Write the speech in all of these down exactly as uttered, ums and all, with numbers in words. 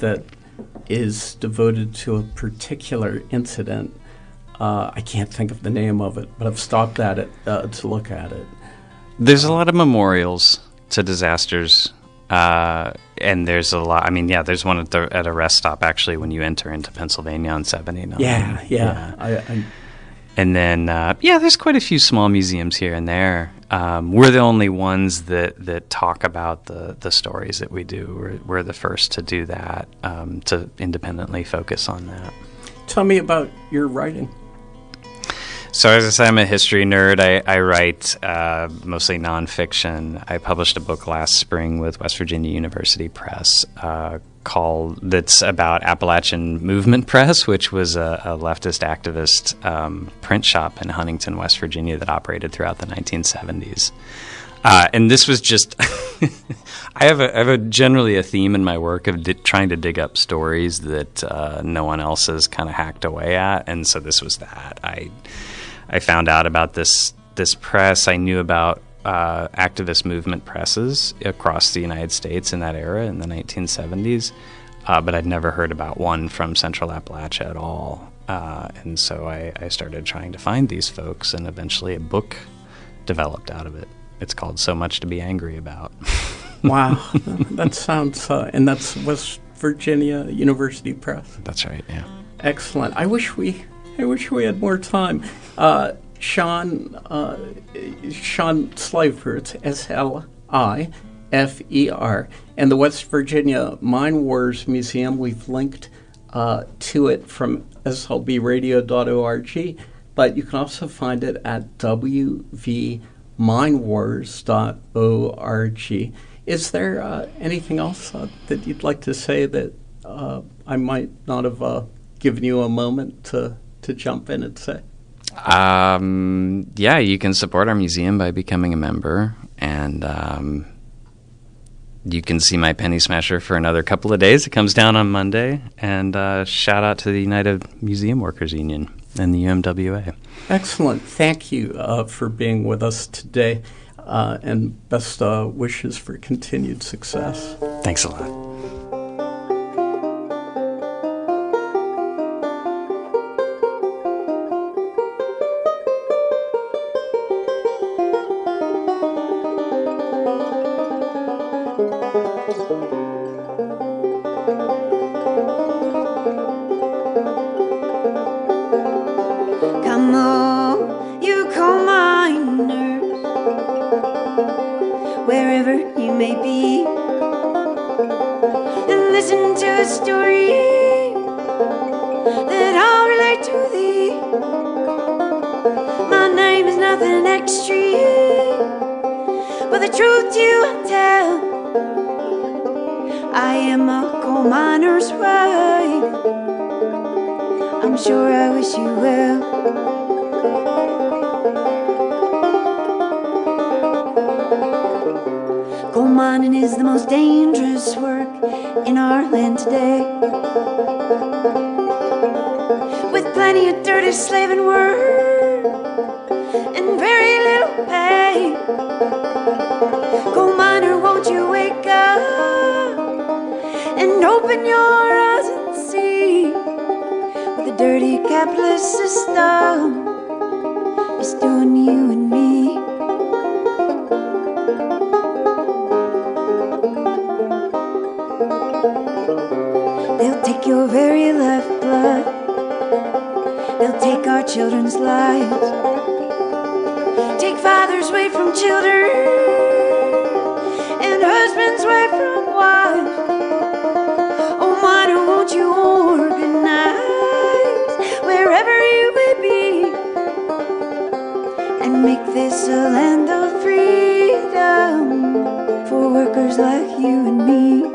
that is devoted to a particular incident. Uh, I can't think of the name of it, but I've stopped at it uh, to look at it. There's a lot of memorials to disasters, uh, and there's a lot. I mean, yeah, there's one at, the, at a rest stop actually when you enter into Pennsylvania on seventy-nine. Yeah, yeah. yeah. I, I, and then, uh, yeah, there's quite a few small museums here and there. Um, we're the only ones that, that talk about the, the stories that we do. We're, we're the first to do that, um, to independently focus on that. Tell me about your writing. So as I say, I'm a history nerd. I, I write uh, mostly nonfiction. I published a book last spring with West Virginia University Press uh, called that's about Appalachian Movement Press, which was a, a leftist activist um, print shop in Huntington, West Virginia that operated throughout the nineteen seventies. Uh, and this was just, I have a, I have a generally a theme in my work of di- trying to dig up stories that uh, no one else has kind of hacked away at, and so this was that. I I found out about this this press. I knew about uh, activist movement presses across the United States in that era in the nineteen seventies, uh, but I'd never heard about one from Central Appalachia at all. Uh, and so I, I started trying to find these folks, and eventually a book developed out of it. It's called So Much to Be Angry About. Wow. That sounds, uh, and that's West Virginia University Press. That's right, yeah. Excellent. I wish we, I wish we had more time. Uh, Sean, uh, Sean Slifer, it's S L I F E R, and the West Virginia Mine Wars Museum, we've linked uh, to it from S L B radio dot org, but you can also find it at w v mine wars dot org. Is there uh, anything else uh, that you'd like to say that uh, I might not have uh, given you a moment to, to jump in and say? Um, yeah, you can support our museum by becoming a member, and um, you can see my penny smasher for another couple of days. It comes down on Monday, and uh, shout out to the United Museum Workers Union and the U M W A. Excellent. Thank you uh, for being with us today, uh, and best uh, wishes for continued success. Thanks a lot. Come on, you coal miners, wherever you may be, and listen to a story that I'll relate to thee. My name is nothing extreme, but the truth you tell. I am a coal miner's wife. I'm sure I wish you well. Coal mining is the most dangerous work in our land today, with plenty of dirty slaving work and very little pay. Coal miner, won't you wake up and open your eyes and see what the dirty capitalist system is doing to you and me. They'll take your very lifeblood, they'll take our children's lives, take fathers away from children and husbands away from wives. Oh, miner, won't you organize wherever you may be and make this a land of freedom for workers like you and me.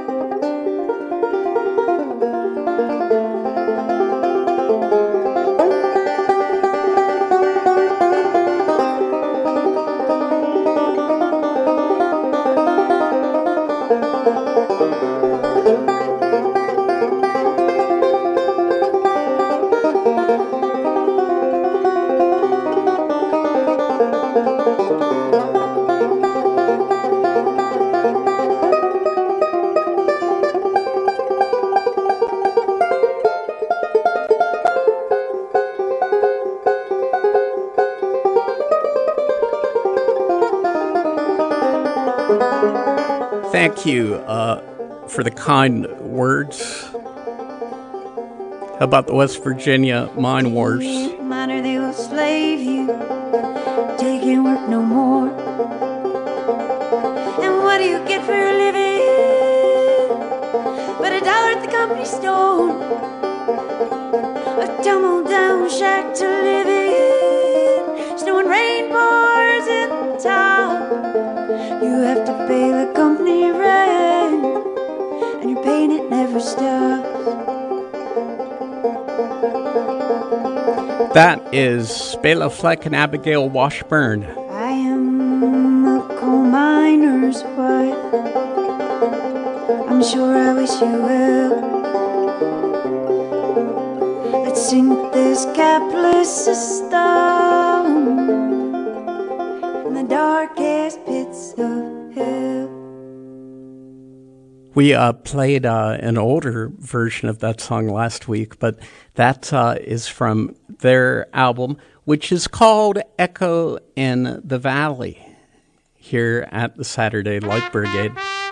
Thank you uh, for the kind words about the West Virginia mine wars. Miner, they will slave you. They can't work no more. And what do you get for a living? But a dollar at the company store. A tumble down shack to live in. Snow and rain pours in the town. You have to pay the company rent, and your pain, it never stops. That is Bela Fleck and Abigail Washburn. I am a coal miner's wife. I'm sure I wish you well. Let's sink this capitalist system in the darkest pits of hell. We uh, played uh, an older version of that song last week, but that uh, is from their album, which is called Echo in the Valley, here at the Saturday Light Brigade.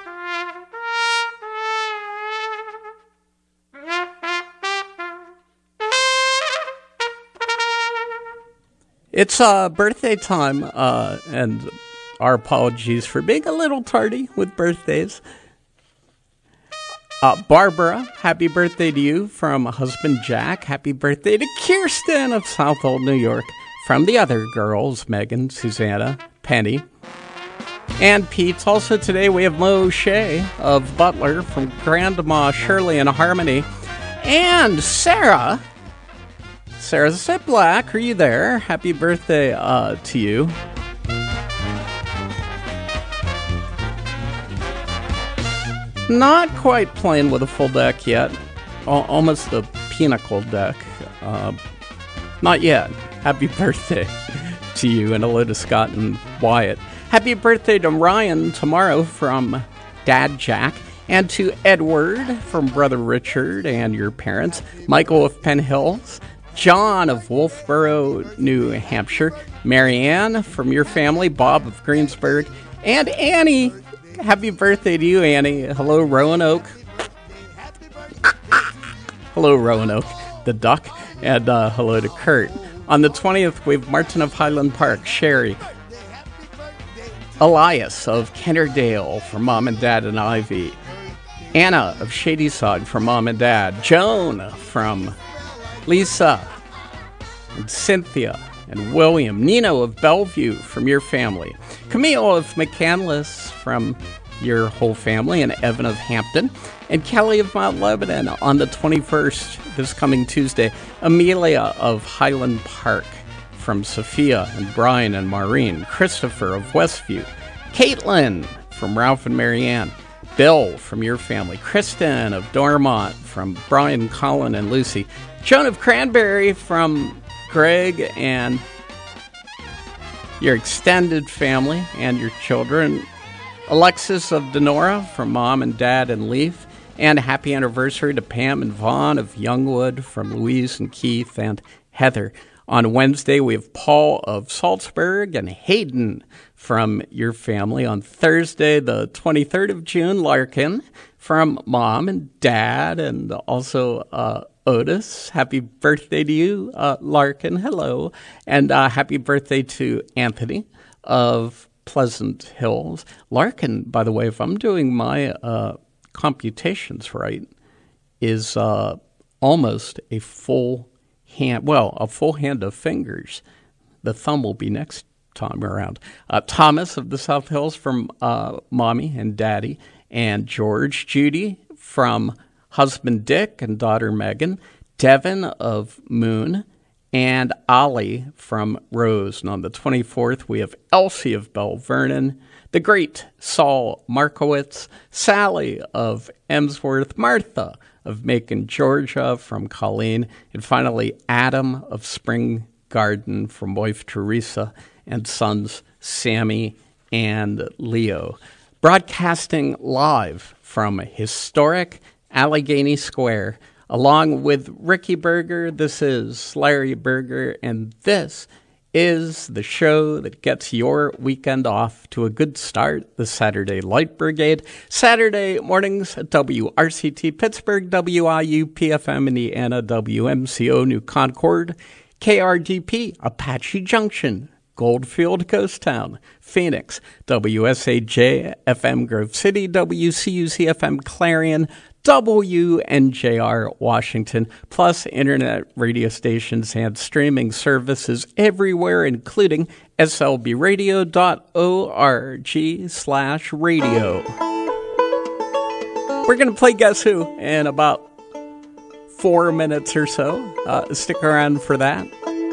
It's uh, birthday time, uh, and our apologies for being a little tardy with birthdays. Uh, Barbara, happy birthday to you from husband Jack. Happy birthday to Kirsten of Southold, New York. From the other girls, Megan, Susanna, Penny, and Pete. Also today we have Mo Shea of Butler, from Grandma Shirley and Harmony. And Sarah. Sarah Ziplack, are you there? Happy birthday uh, to you. Not quite playing with a full deck yet. Al- almost a pinnacle deck. Uh, not yet. Happy birthday to you, and hello to Scott and Wyatt. Happy birthday to Ryan tomorrow from Dad Jack, and to Edward from Brother Richard and your parents, Michael of Penn Hills, John of Wolfboro, New Hampshire, Marianne from your family, Bob of Greensburg, and Annie. Happy birthday to you, Annie. Hello, Roanoke. Hello, Roanoke, the duck. And uh, hello to Kurt. On the twentieth, we have Martin of Highland Park, Sherry, Elias of Kennerdale for Mom and Dad and Ivy, Anna of Shadyside for Mom and Dad, Joan from Lisa, and Cynthia, and William, Nino of Bellevue from your family, Camille of McCandless from your whole family, and Evan of Hampton, and Kelly of Mount Lebanon on the twenty-first, this coming Tuesday, Amelia of Highland Park from Sophia, and Brian and Maureen, Christopher of Westview, Caitlin from Ralph and Marianne, Bill from your family, Kristen of Dormont from Brian, Colin, and Lucy, Joan of Cranberry from Greg and your extended family and your children, Alexis of Denora from Mom and Dad and Leaf, and happy anniversary to Pam and Vaughn of Youngwood from Louise and Keith and Heather. On Wednesday, we have Paul of Salzburg and Hayden from your family. On Thursday, the twenty-third of June, Larkin from Mom and Dad, and also uh, Otis. Happy birthday to you, uh, Larkin. Hello. And uh, happy birthday to Anthony of Pleasant Hills. Larkin, by the way, if I'm doing my uh, computations right, is uh, almost a full hand, well, a full hand of fingers. The thumb will be next time around. Uh, Thomas of the South Hills from uh, Mommy and Daddy, and George, Judy from husband Dick and daughter Megan, Devin of Moon, and Ollie from Rose. And on the twenty-fourth, we have Elsie of Bell Vernon, the great Saul Markowitz, Sally of Emsworth, Martha of Macon, Georgia from Colleen, and finally Adam of Spring Garden from wife Teresa and sons Sammy and Leo. Broadcasting live from historic Allegheny Square, along with Ricky Berger. This is Larry Berger, and this is the show that gets your weekend off to a good start, the Saturday Light Brigade. Saturday mornings at W R C T Pittsburgh, W I U P F M Indiana, W M C O New Concord, K R D P Apache Junction, Goldfield Ghost Town, Phoenix, W S A J F M Grove City, W C U C F M Clarion, W N J R Washington, plus internet radio stations and streaming services everywhere, including S L B radio dot org slash radio. We're going to play Guess Who in about four minutes or so. Uh, stick around for that.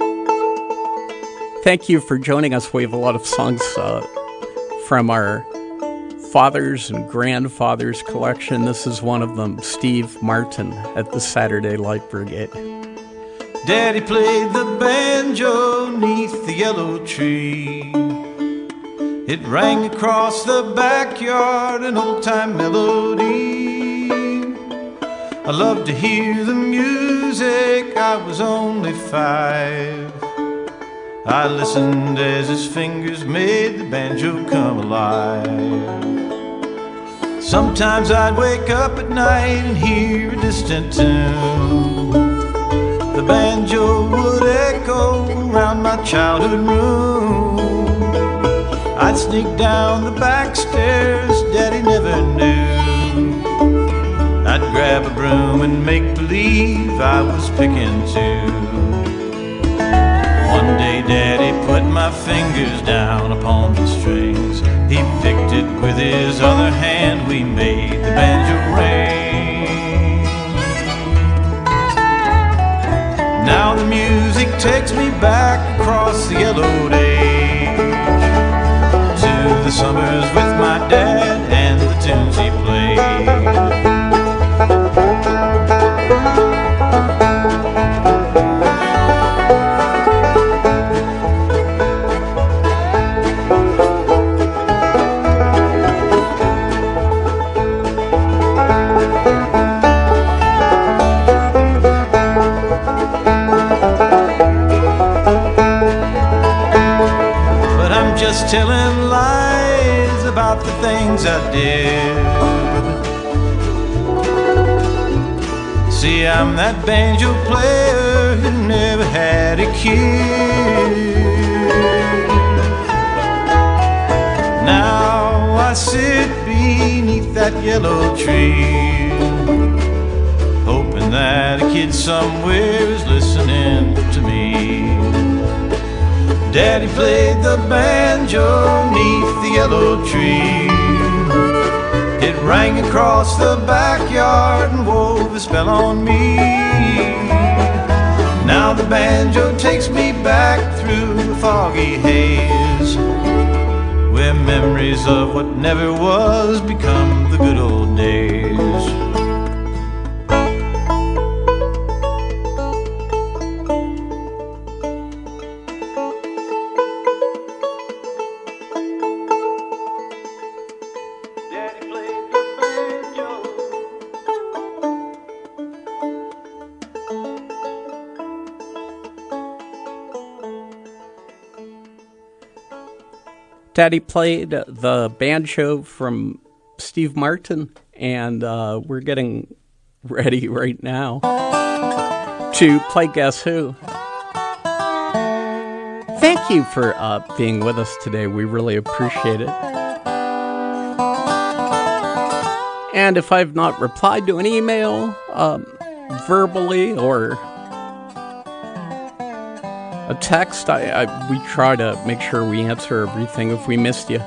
Thank you for joining us. We have a lot of songs uh, from our Fathers and Grandfathers collection. This is one of them, Steve Martin at the Saturday Light Brigade. Daddy played the banjo neath the yellow tree. It rang across the backyard, an old-time melody. I loved to hear the music, I was only five. I listened as his fingers made the banjo come alive. Sometimes I'd wake up at night and hear a distant tune. The banjo would echo around my childhood room. I'd sneak down the back stairs, Daddy never knew. I'd grab a broom and make believe I was picking two. One day Daddy put my fingers down upon the strings. He picked it with his other hand, we made the banjo ring. Now the music takes me back across the yellow days, to the summers with my dad and the tunes he played. Telling lies about the things I did. See, I'm that banjo player who never had a kid. Now I sit beneath that yellow tree, hoping that a kid somewhere is listening to me. Daddy played the banjo neath the yellow tree. It rang across the backyard and wove a spell on me. Now the banjo takes me back through a foggy haze, where memories of what never was become the good old days. Daddy played the banjo from Steve Martin, and uh, we're getting ready right now to play Guess Who. Thank you for uh, being with us today. We really appreciate it. And if I've not replied to an email um, verbally or a text, I, I we try to make sure we answer everything if we missed you.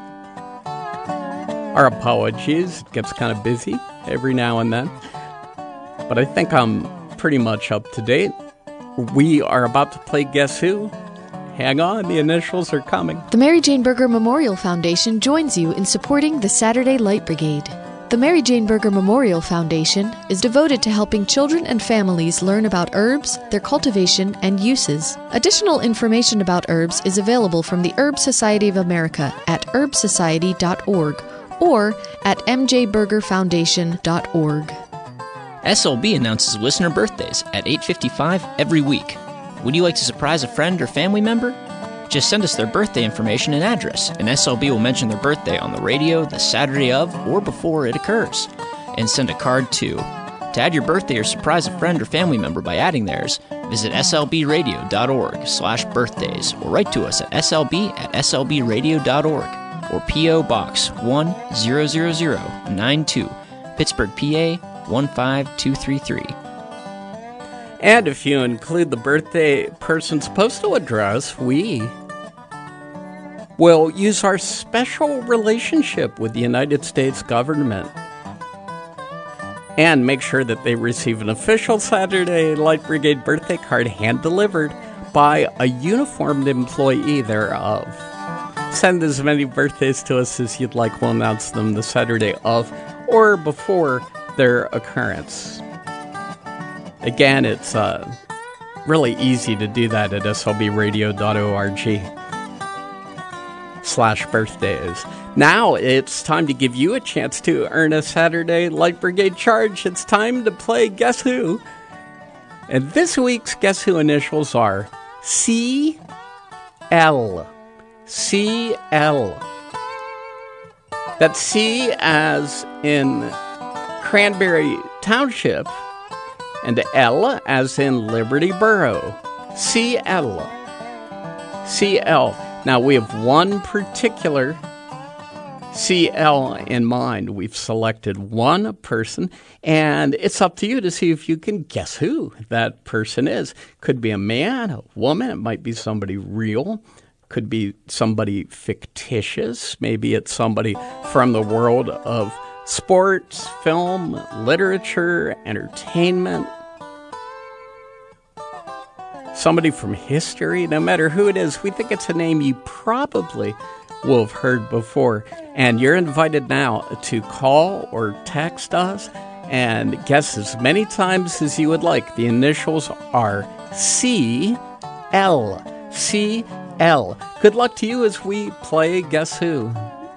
Our apologies. It gets kind of busy every now and then, but I think I'm pretty much up to date. We are about to play Guess Who. Hang on, the initials are coming. The Mary Jane Berger Memorial Foundation joins you in supporting the Saturday Light Brigade. The Mary Jane Berger Memorial Foundation is devoted to helping children and families learn about herbs, their cultivation, and uses. Additional information about herbs is available from the Herb Society of America at herb society dot org or at m j berger foundation dot org. S L B announces listener birthdays at eight fifty-five every week. Would you like to surprise a friend or family member? Just send us their birthday information and address, and S L B will mention their birthday on the radio the Saturday of or before it occurs. And send a card too. To add your birthday or surprise a friend or family member by adding theirs, visit slbradio.org slash birthdays or write to us at slb at slbradio.org or P O. Box one zero zero zero nine two, Pittsburgh, P A one five two three three. And if you include the birthday person's postal address, we will use our special relationship with the United States government and make sure that they receive an official Saturday Light Brigade birthday card hand-delivered by a uniformed employee thereof. Send as many birthdays to us as you'd like. We'll announce them the Saturday of or before their occurrence. Again, it's uh, really easy to do that at slbradio.org slash birthdays. Now it's time to give you a chance to earn a Saturday Light Brigade charge. It's time to play Guess Who. And this week's Guess Who initials are C L. C L. That's C as in Cranberry Township, and L as in Liberty Borough. C L. C L. Now we have one particular C L in mind. We've selected one person, and it's up to you to see if you can guess who that person is. Could be a man, a woman, it might be somebody real, could be somebody fictitious, maybe it's somebody from the world of sports, film, literature, entertainment, somebody from history. No matter who it is, we think it's a name you probably will have heard before. And you're invited now to call or text us and guess as many times as you would like. The initials are C L. C L. Good luck to you as we play Guess Who.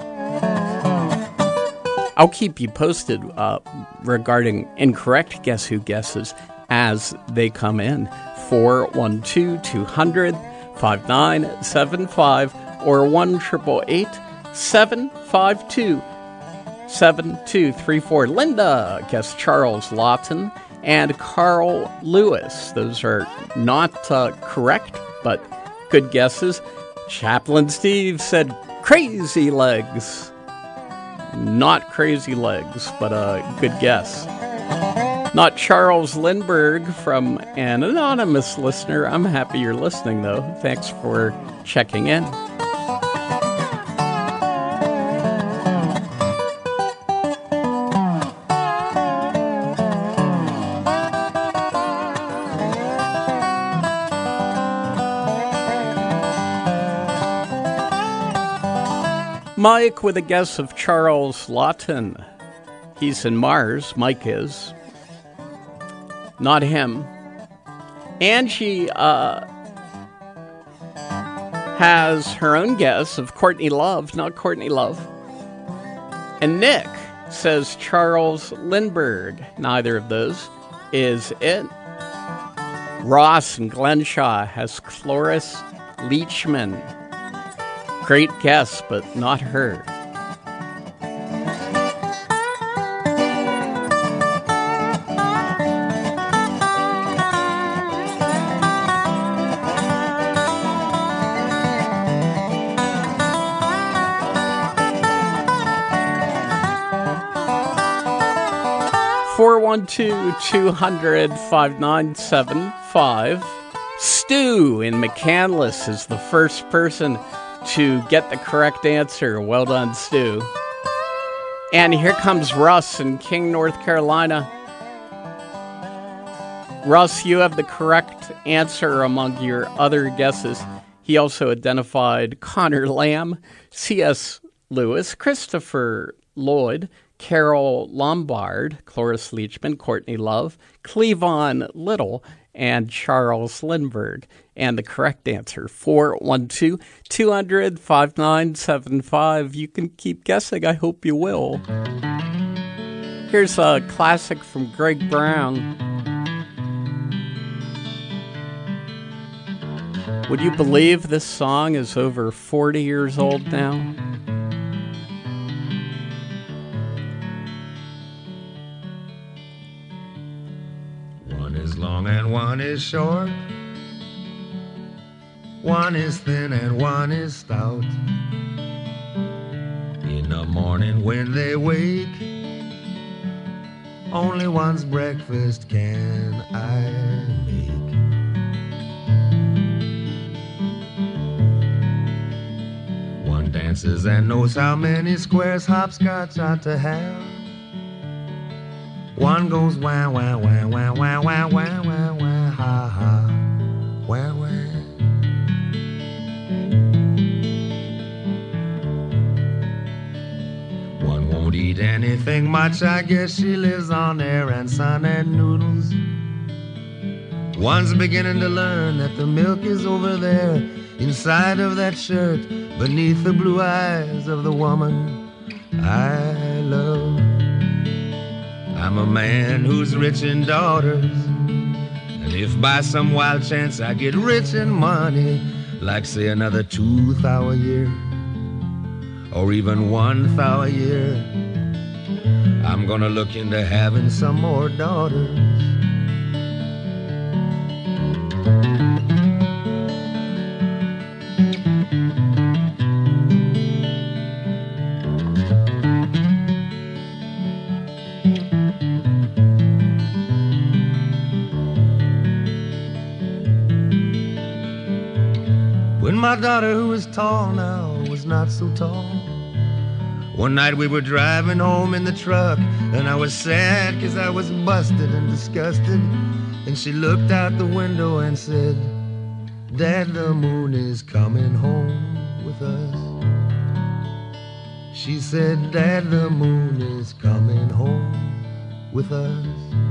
I'll keep you posted uh, regarding incorrect Guess Who guesses as they come in. four one two, two hundred, five nine seven five or one eight eight eight, seven five two, seven two three four. Linda guessed Charles Lawton and Carl Lewis. Those are not uh, correct, but good guesses. Chaplain Steve said Crazy Legs. Not Crazy Legs, but a good guess. Not Charles Lindbergh from an anonymous listener. I'm happy you're listening, though. Thanks for checking in. Mike with a guess of Charles Lawton. He's in Mars. Mike is. Not him. Angie uh, has her own guess of Courtney Love. Not Courtney Love. And Nick says Charles Lindbergh. Neither of those is it. Ross in Glenshaw has Cloris Leachman. Great guess, but not her. four one two, two hundred, five nine seven five. Stu in McCandless is the first person to get the correct answer. Well done, Stu. And here comes Russ in King, North Carolina. Russ, you have the correct answer among your other guesses. He also identified Connor Lamb, C S. Lewis, Christopher Lloyd, Carol Lombard, Cloris Leachman, Courtney Love, Cleavon Little, and Charles Lindbergh. And the correct answer, four one two, two hundred, five nine seven five. You can keep guessing. I hope you will. Here's a classic from Greg Brown. Would you believe this song is over forty years old now? One is long and one is short. One is thin and one is stout. In the morning when they wake, only one's breakfast can I make. One dances and knows how many squares hopscotch ought to have. One goes wah wah wah wah wah wah wah wah wah ha ha wah wah. One won't eat anything much, I guess she lives on air and sun and noodles. One's beginning to learn that the milk is over there inside of that shirt beneath the blue eyes of the woman I love. I'm a man who's rich in daughters, and if by some wild chance I get rich in money, like say another two thou a year, or even one thou a year, I'm gonna look into having some more daughters. My daughter, who is tall now, was not so tall. One night we were driving home in the truck, and I was sad 'cause I was busted and disgusted. And she looked out the window and said, Dad, the moon is coming home with us. She said, Dad, the moon is coming home with us.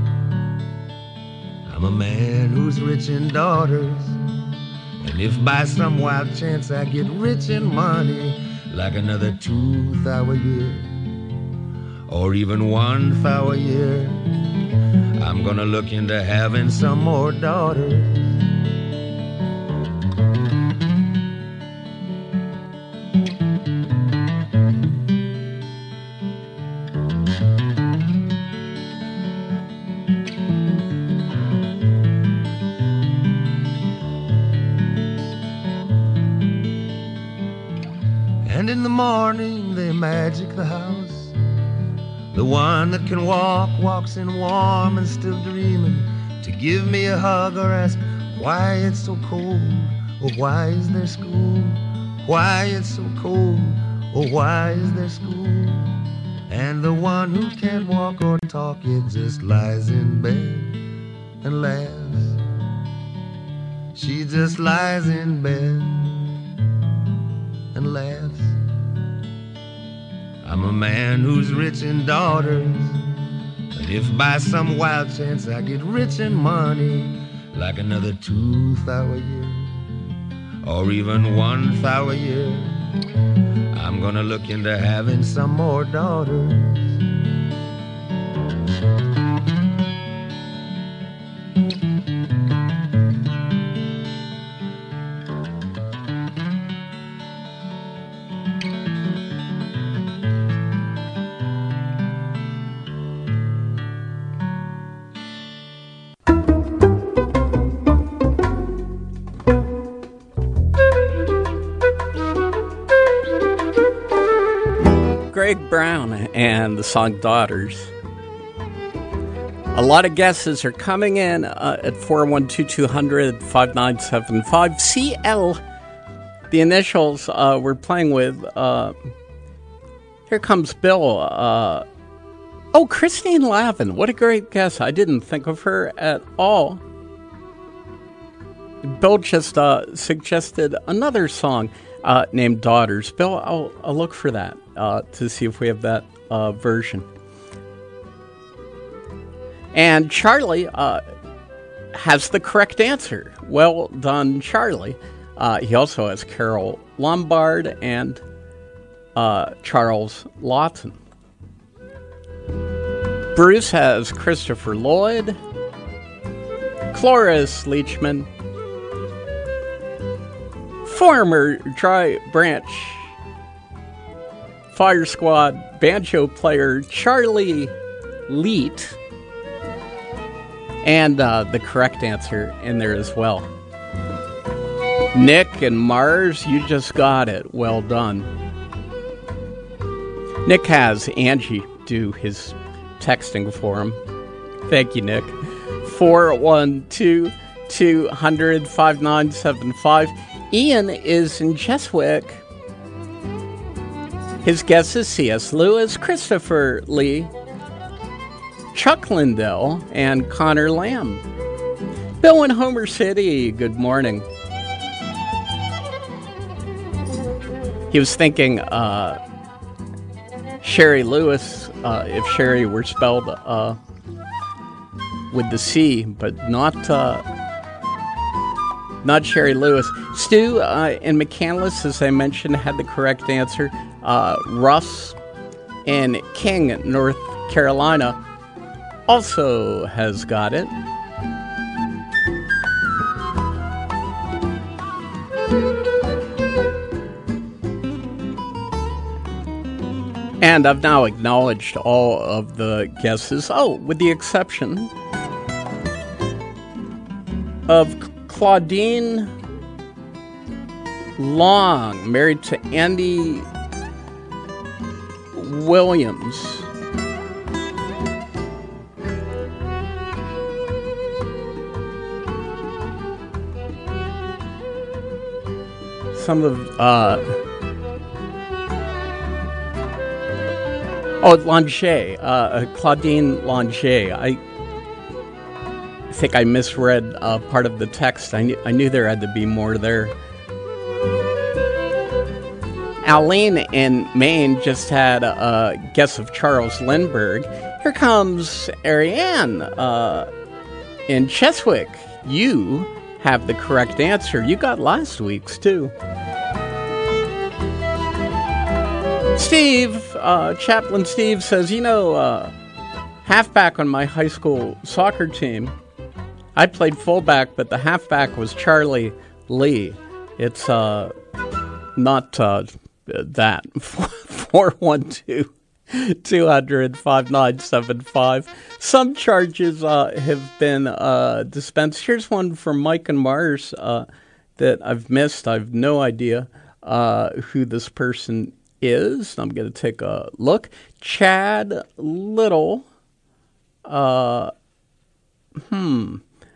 I'm a man who's rich in daughters, and if by some wild chance I get rich in money, like another two thou a year, or even one thou a year, I'm gonna look into having some more daughters. And in the morning they magic the house. The one that can walk, walks in warm and still dreaming, to give me a hug or ask why it's so cold, or why is there school? Why it's so cold, or why is there school? And the one who can't walk or talk, it just lies in bed and laughs. She just lies in bed and laughs. I'm a man who's rich in daughters, and if by some wild chance I get rich in money, like another two thou a year, or even one thou a year, I'm gonna look into having some more daughters. Greg Brown and the song Daughters. A lot of guesses are coming in uh, at four one two, two hundred, five nine seven five. C L, the initials uh, we're playing with. Uh, here comes Bill. Uh, oh, Christine Lavin. What a great guess. I didn't think of her at all. Bill just uh, suggested another song uh, named Daughters. Bill, I'll, I'll look for that. Uh, to see if we have that uh, version. And Charlie uh, has the correct answer. Well done, Charlie. Uh, he also has Carol Lombard and uh, Charles Lawton. Bruce has Christopher Lloyd, Cloris Leachman, Former Dry Branch Fire Squad banjo player Charlie Leet. And uh, the correct answer in there as well. Nick and Mars, you just got it. Well done. Nick has Angie do his texting for him. Thank you, Nick. four one two, two hundred, five nine seven five. Ian is in Cheswick. His guess is C S. Lewis, Christopher Lee, Chuck Lindell, and Connor Lamb. Bill in Homer City, good morning. He was thinking uh, Sherry Lewis, uh, if Sherry were spelled uh, with the C, but not uh, not Sherry Lewis. Stu uh, in McCandless, as I mentioned, had the correct answer. Uh, Russ in King, North Carolina, also has got it. And I've now acknowledged all of the guesses. Oh, with the exception of Claudine Long, married to Andy Williams. Some of, uh, oh, Lange, uh, Claudine Lange. I think I misread uh, part of the text. I knew, I knew there had to be more there. Aline in Maine just had a guess of Charles Lindbergh. Here comes Ariane uh, in Cheswick. You have the correct answer. You got last week's, too. Steve, uh, Chaplain Steve says, you know, uh, halfback on my high school soccer team, I played fullback, but the halfback was Charlie Lee. It's uh, not uh, that. four one two, two hundred, five nine seven five. Some charges uh, have been uh, dispensed. Here's one from Mike and Mars uh, that I've missed. I have no idea uh, who this person is. I'm going to take a look. Chad Little. Uh, hmm.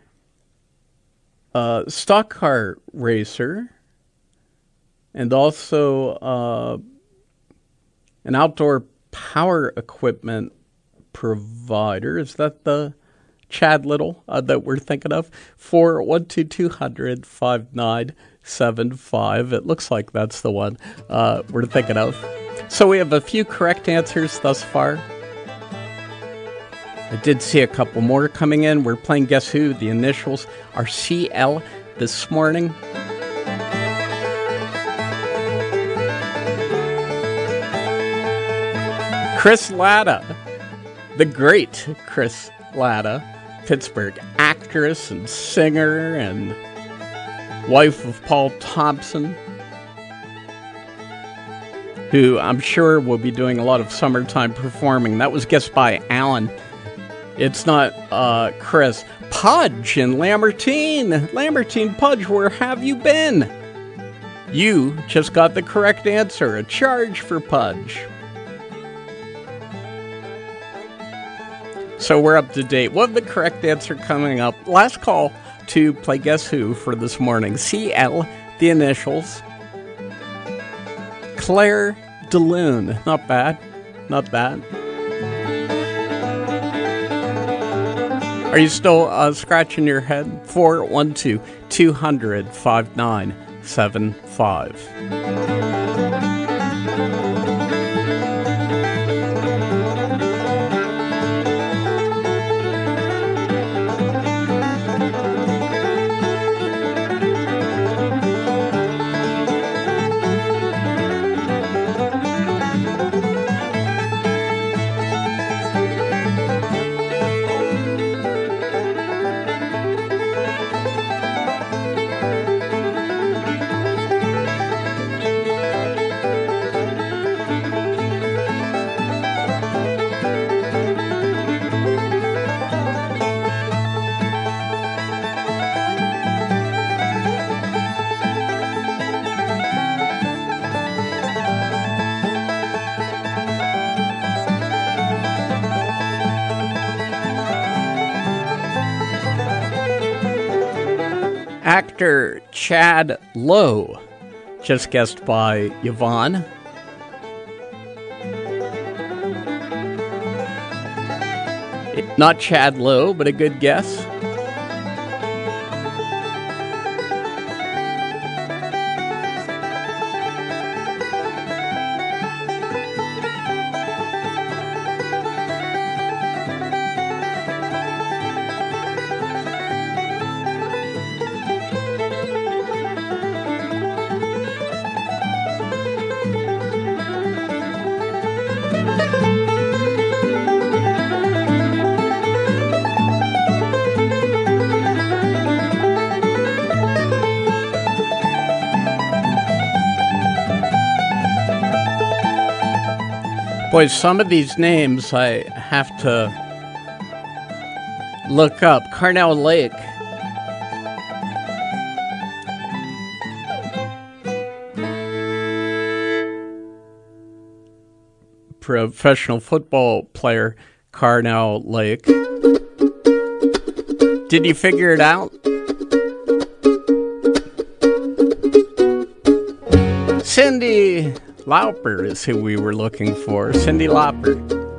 Uh, stock car racer. And also uh, an outdoor power equipment provider. Is that the Chad Little uh, that we're thinking of? four one two, two hundred, five nine seven five. It looks like that's the one uh, we're thinking of. So we have a few correct answers thus far. I did see a couple more coming in. We're playing Guess Who. The initials are C L this morning. Chris Latta, the great Chris Latta, Pittsburgh actress and singer and wife of Paul Thompson, who I'm sure will be doing a lot of summertime performing. That was guessed by Alan. It's not uh, Chris. Pudge in Lamartine. Lamartine, Pudge, where have you been? You just got the correct answer. A charge for Pudge. So we're up to date. What the correct answer coming up? Last call to play Guess Who for this morning. C L, the initials. Claire DeLune. Not bad. Not bad. Are you still uh, scratching your head? four one two, two hundred, five nine seven five. actor Chad Lowe, just guessed by Yvonne. Not Chad Lowe, but a good guess. Boy, some of these names I have to look up. Carnell Lake. Professional football player, Carnell Lake. Did you figure it out? Cyndi Lauper is who we were looking for. Cyndi Lauper.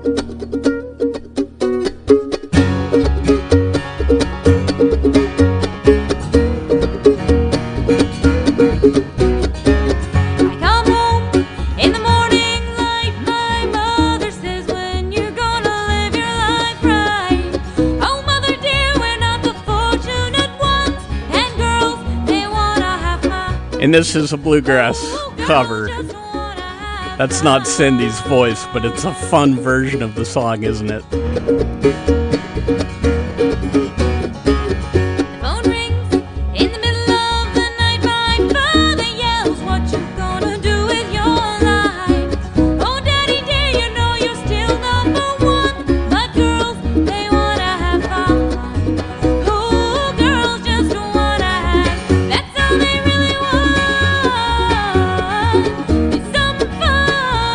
I come home in the morning light. My mother says, when you're gonna live your life right. Oh, mother dear, we're not the fortunate ones. And girls, they wanna have fun. And this is a bluegrass cover. That's not Cindy's voice, but it's a fun version of the song, isn't it? The phone rings in the middle of the night. My father yells, what you gonna do with your life? Oh, daddy dear, you know you're still number one. But girls, they wanna have fun. Oh, girls just wanna have. That's all they really want. It's some fun.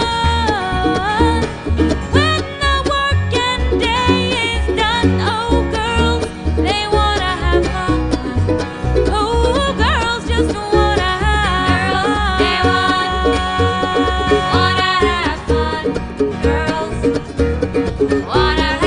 When the working day is done, oh girls, they wanna have fun. Oh, girls just wanna have fun. They want, wanna have fun. Girls wanna have.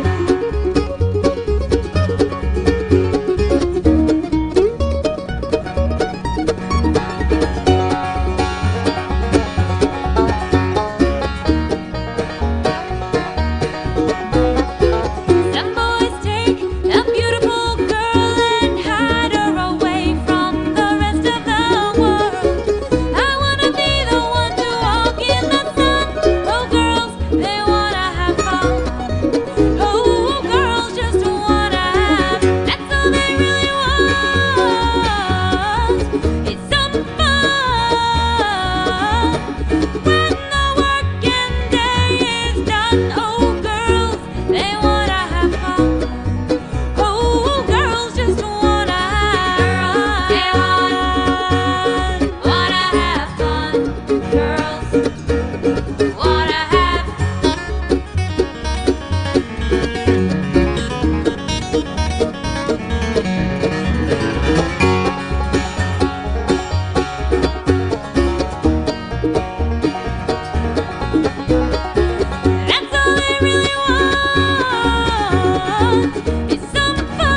Some boys take a beautiful girl and hide her away from the rest of the world. I wanna be the one to walk in the sun. Oh, girls, they wanna have fun. Oh, girls just wanna have. That's all they really want. It's some fun. When the working day is done, oh, girls, they wanna have fun. Oh, girls just wanna have. They want, wanna have fun. Girls wanna have. That's all they really want. It's some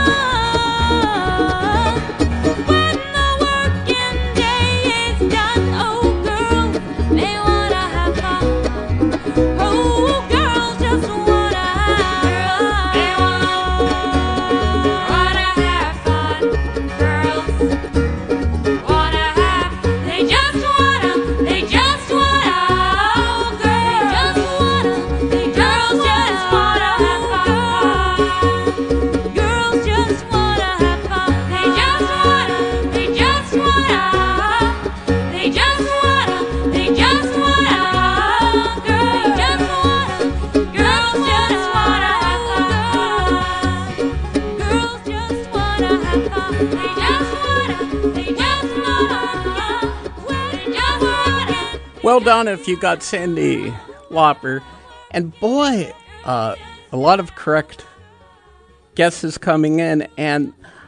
fun. When the working day is done, oh girls, they wanna have fun. Oh, girls just wanna have. They want, wanna have fun. Girls wanna have. They just wanna. They just wanna. Oh, girls just wanna. They girls just wanna have fun. Girls just wanna have fun. They just wanna. They just wanna. They just wanna. They just wanna. Girls just wanna. Girls just wanna have fun. Girls just wanna have fun. They just wanna. They just wanna. They just wanna. Well done if you got Cyndi Lauper. And boy, uh, a lot of correct guesses coming in. And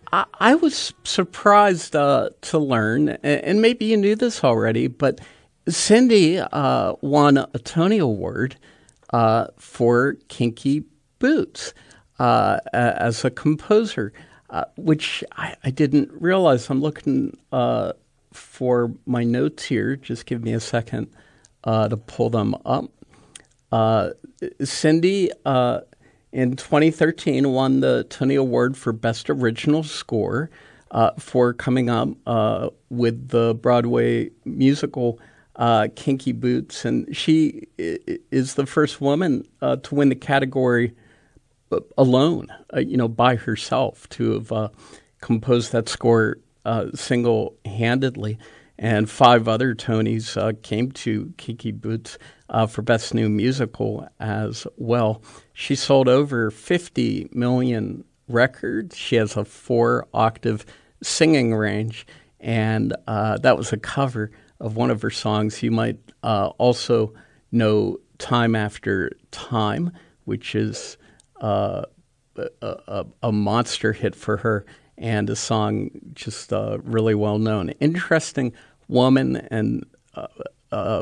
I, I was surprised uh, to learn, and, and maybe you knew this already, but Cindy uh, won a Tony Award uh, for Kinky Boots uh, as a composer, uh, which I, I didn't realize. I'm looking uh, for my notes here. Just give me a second uh, to pull them up. Uh, Cindy, uh, in twenty thirteen, won the Tony Award for Best Original Score uh, for coming up uh, with the Broadway musical uh, Kinky Boots. And she is the first woman uh, to win the category alone, uh, you know, by herself, to have uh, composed that score uh, single-handedly. And five other Tonys uh, came to Kinky Boots uh, for Best New Musical as well. She sold over fifty million records. She has a four-octave singing range, and uh, that was a cover of one of her songs. You might uh, also know Time After Time, which is uh, a, a, a monster hit for her, and a song just uh, really well known. Interesting woman, and uh, uh,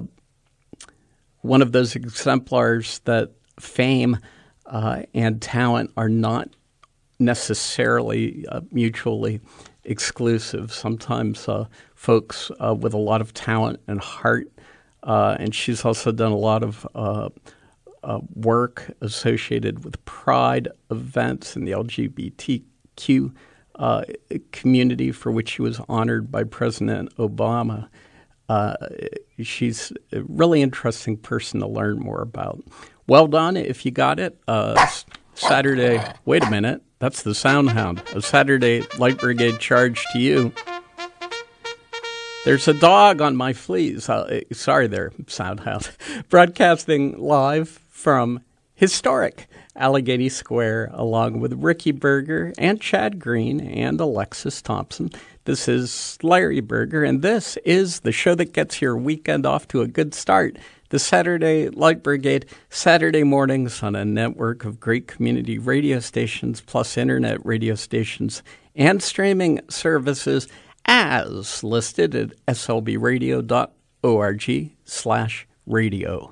one of those exemplars that fame uh, and talent are not necessarily uh, mutually exclusive. Sometimes uh, folks uh, with a lot of talent and heart, uh, and she's also done a lot of uh, uh, work associated with pride events and the L G B T Q Uh, community, for which she was honored by President Obama. Uh, she's a really interesting person to learn more about. Well done if you got it. Uh, Saturday, wait a minute, that's the Sound Hound. A Saturday Light Brigade charge to you. There's a dog on my fleas. Uh, sorry there, Sound Hound. Broadcasting live from historic Allegheny Square, along with Ricky Berger and Chad Green and Alexis Thompson. This is Larry Berger, and this is the show that gets your weekend off to a good start. The Saturday Light Brigade, Saturday mornings on a network of great community radio stations, plus internet radio stations and streaming services, as listed at s l b radio dot org slash radio.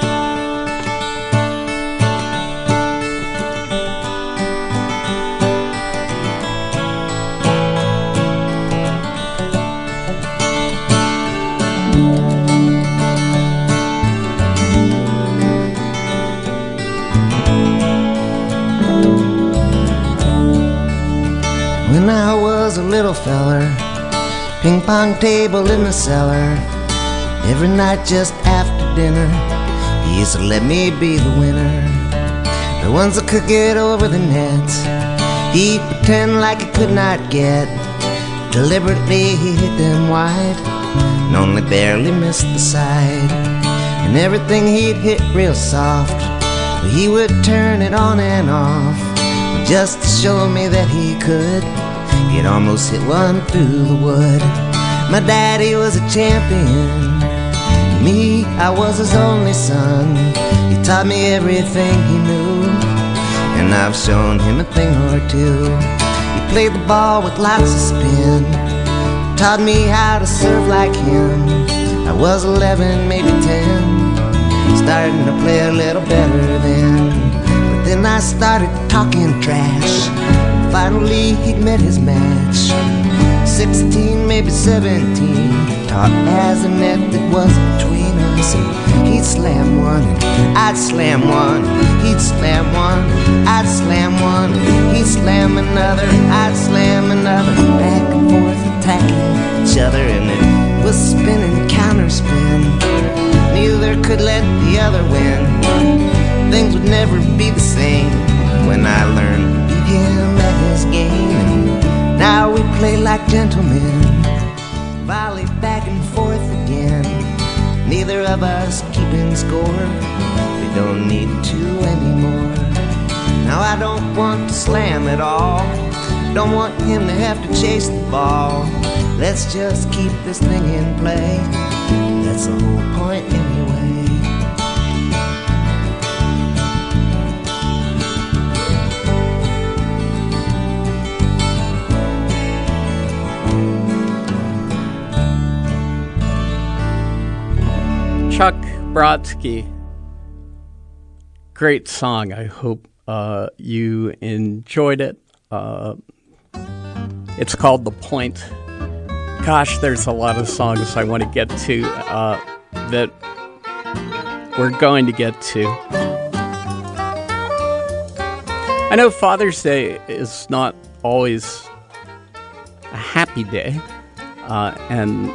When I was a little feller, ping pong table in the cellar, every night just after dinner, he used to let me be the winner. The ones that could get over the net, he'd pretend like he could not get. Deliberately he hit them wide, and only barely missed the side. And everything he'd hit real soft, but he would turn it on and off, just to show me that he could. He'd almost hit one through the wood. My daddy was a champion, me, I was his only son. He taught me everything he knew, and I've shown him a thing or two. He played the ball with lots of spin, taught me how to serve like him. I was eleven, maybe ten, starting to play a little better then. But then I started talking trash. Finally he'd met his match. Sixteen, maybe seventeen, taut as a net that was between us. And he'd slam one, and I'd slam one. He'd slam one, I'd slam one. He'd slam another, I'd slam another. Back and forth attacking each other, and it was spinning counterspin. Neither could let the other win. Things would never be the same when I learned to beat him at his game. And now we play like gentlemen, volley back and forth again. Neither of us keeping score, we don't need to anymore. Now I don't want to slam at all, don't want him to have to chase the ball. Let's just keep this thing in play, that's the whole point anyway. Chuck Brodsky. Great song. I hope uh, you enjoyed it. Uh, it's called The Point. Gosh, there's a lot of songs I want to get to uh, that we're going to get to. I know Father's Day is not always a happy day, uh, and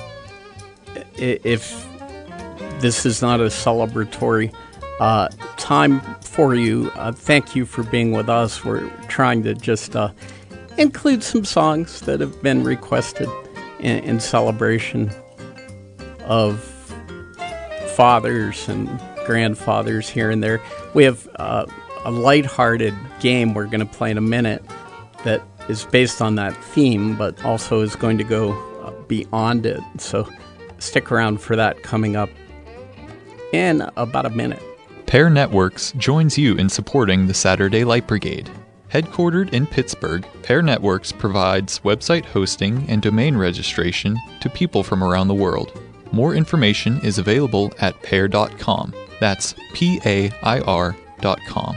if this is not a celebratory uh, time for you, uh, thank you for being with us. We're trying to just uh, include some songs that have been requested in, in celebration of fathers and grandfathers here and there. We have uh, a lighthearted game we're going to play in a minute that is based on that theme, but also is going to go uh, beyond it. So stick around for that coming up in about a minute. Pear Networks joins you in supporting the Saturday Light Brigade. Headquartered in Pittsburgh, Pear Networks provides website hosting and domain registration to people from around the world. More information is available at pair dot com. That's P A I R dot com.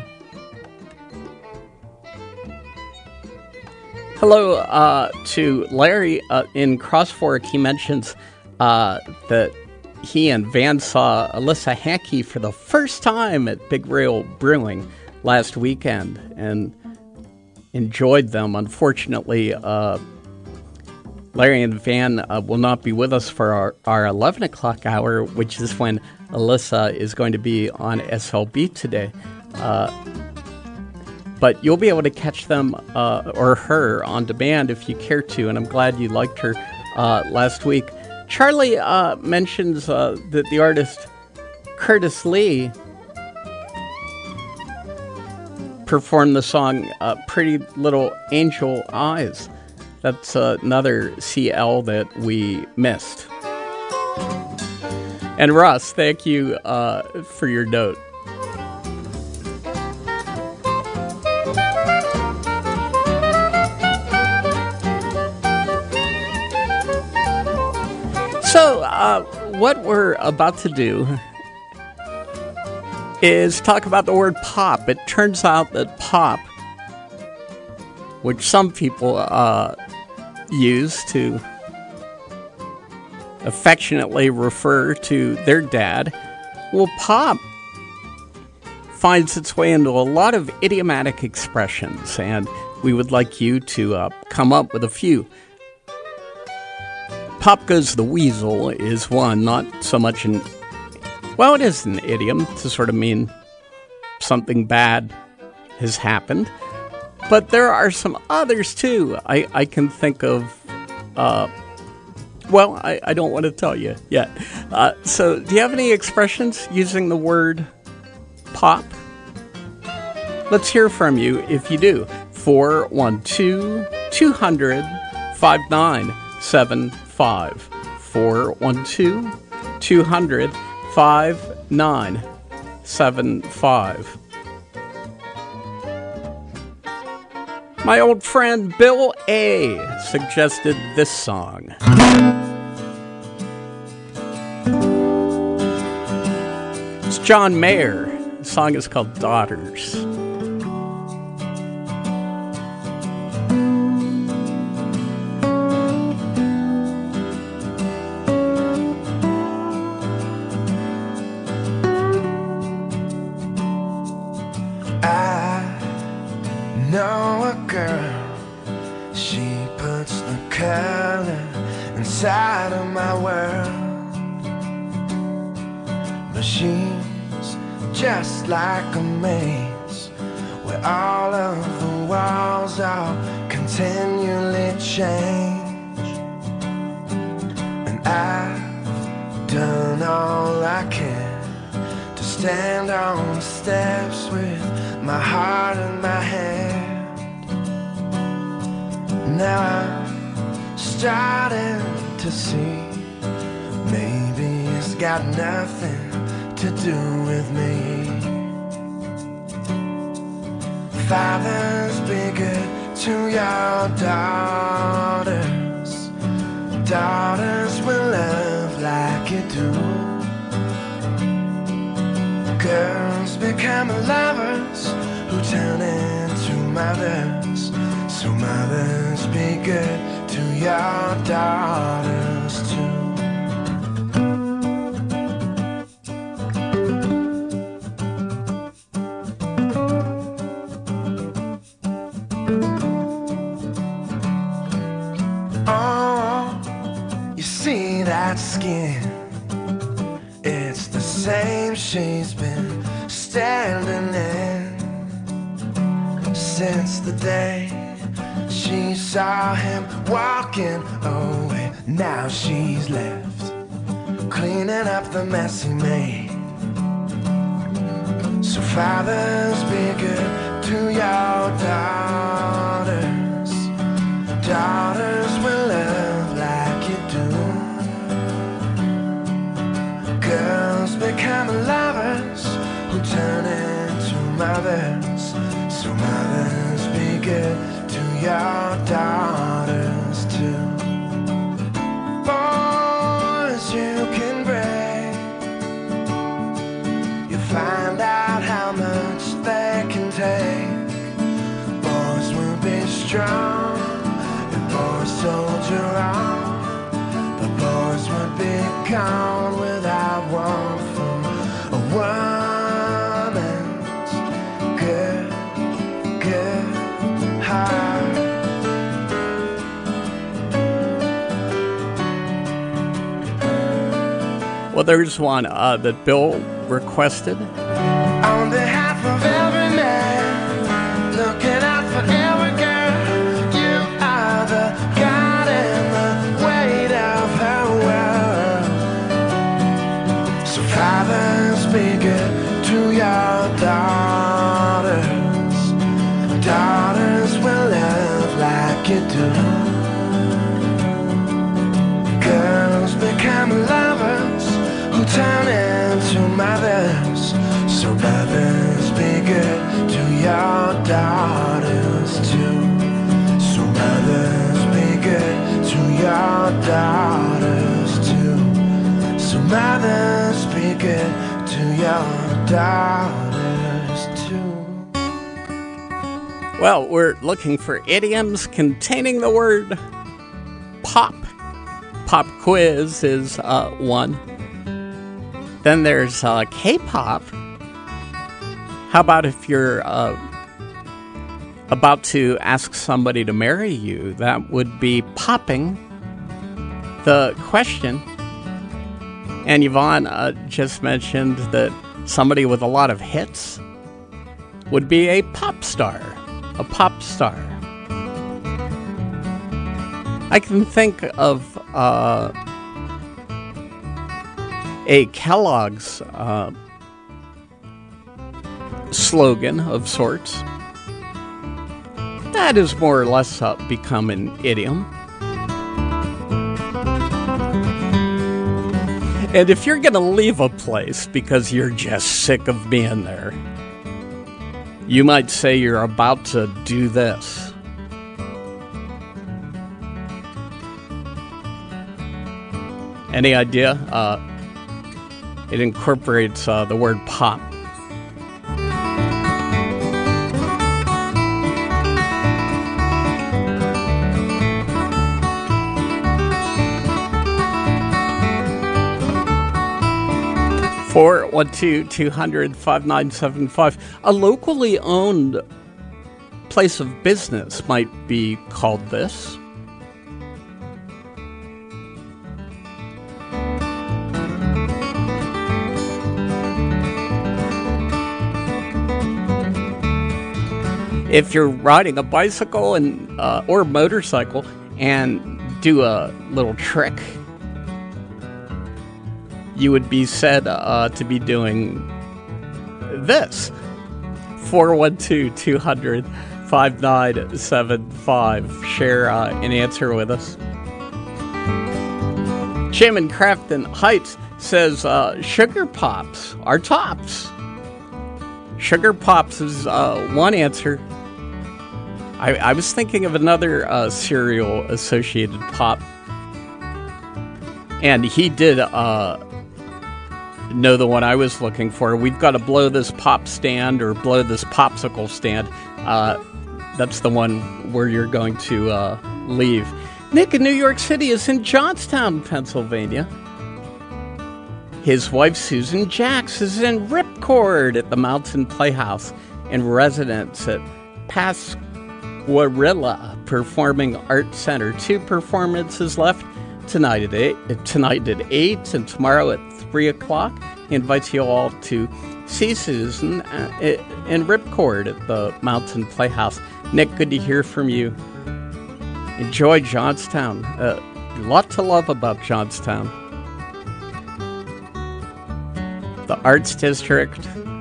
Hello uh, to Larry uh, in Cross Fork. He mentions uh, that he and Van saw Alyssa Hackey for the first time at Big Rail Brewing last weekend and enjoyed them. Unfortunately, uh, Larry and Van uh, will not be with us for our, our eleven o'clock hour, which is when Alyssa is going to be on S L B today. Uh, but you'll be able to catch them uh, or her on demand if you care to, and I'm glad you liked her uh, last week. Charlie uh, mentions uh, that the artist Curtis Lee performed the song uh, Pretty Little Angel Eyes. That's uh, another C L that we missed. And Russ, thank you uh, for your note. So, uh, what we're about to do is talk about the word pop. It turns out that pop, which some people uh, use to affectionately refer to their dad, well, pop finds its way into a lot of idiomatic expressions, and we would like you to uh, come up with a few. Pop goes the weasel is one, not so much an, well, it is an idiom to sort of mean something bad has happened. But there are some others, too. I, I can think of, uh, well, I, I don't want to tell you yet. Uh, so, do you have any expressions using the word pop? Let's hear from you if you do. four one two, two hundred, five nine seven five. four one two, two hundred, five nine seven five. My old friend Bill A. suggested this song. It's John Mayer. The song is called Daughters. Inside of my world, but she's just like a maze where all of the walls are continually change. And I've done all I can to stand on the steps with my heart in my hand. Now I'm starting to see maybe it's got nothing to do with me. Fathers, be good to your daughters. Daughters will love like you do. Girls become lovers who turn into mothers. So mothers, be good to your daughters too. Oh, you see that skin? It's the same she's been standing in since the day she saw him walking away. Now she's left cleaning up the mess he made. So fathers, be good to your daughters. Daughters will love like you do. Girls become lovers who turn into mothers. So mothers, be good to your daughters too. Boys, you can break. You find out how much they can take. Boys will be strong and boys soldier on. But boys would be gone without one from a woman's good, good heart. Well, there's one uh, that Bill requested. On behalf of every man, looking out for every girl, you are the God and the weight of her world. So fathers, be good to your daughters. Daughters will love like you do. Girls become lovers who turn into mothers. So mothers, be good to your daughters too. So mothers, be good to your daughters too. So mothers, be good to your daughters too. Well, we're looking for idioms containing the word pop. Pop quiz is uh, one. Then there's uh, K-pop. How about if you're uh, about to ask somebody to marry you? That would be popping the question. And Yvonne uh, just mentioned that somebody with a lot of hits would be a pop star. A pop star. I can think of uh, a Kellogg's uh, slogan of sorts. That is more or less uh, become an idiom. And if you're going to leave a place because you're just sick of being there, you might say you're about to do this. Any idea? Uh, it incorporates uh, the word pop. four one two, two hundred, five nine seven five. A locally owned place of business might be called this. If you're riding a bicycle and uh, or motorcycle and do a little trick, you would be said uh, to be doing this. four one two, two hundred, five nine seven five. Share uh, an answer with us. Jim in Crafton Heights says uh, Sugar Pops are tops. Sugar Pops is uh, one answer. I, I was thinking of another uh, cereal associated pop. And he did uh, know the one I was looking for. We've got to blow this pop stand or blow this popsicle stand. Uh, that's the one where you're going to uh, leave. Nick in New York City is in Johnstown, Pennsylvania. His wife, Susan Jacks, is in Ripcord at the Mountain Playhouse and residence at Pasquarilla Performing Arts Center. Two performances left tonight at eight, tonight at eight and tomorrow at three o'clock. He invites you all to see Susan in Ripcord at the Mountain Playhouse. Nick, good to hear from you. Enjoy Johnstown. A uh, lot to love about Johnstown. The Arts District.